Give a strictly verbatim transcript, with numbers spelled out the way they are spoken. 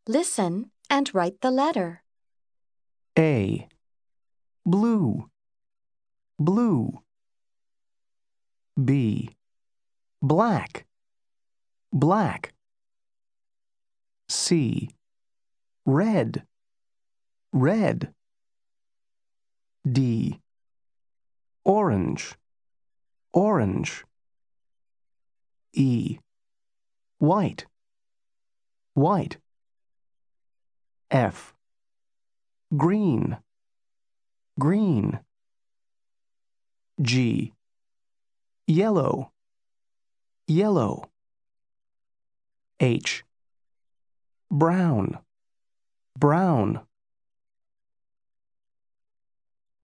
Listen and write the letter. A. Blue, blue. B. Black, black. C. Red, red. D. Orange, orange. E. White, white. F. Green, green. G. Yellow, yellow. H. Brown, brown.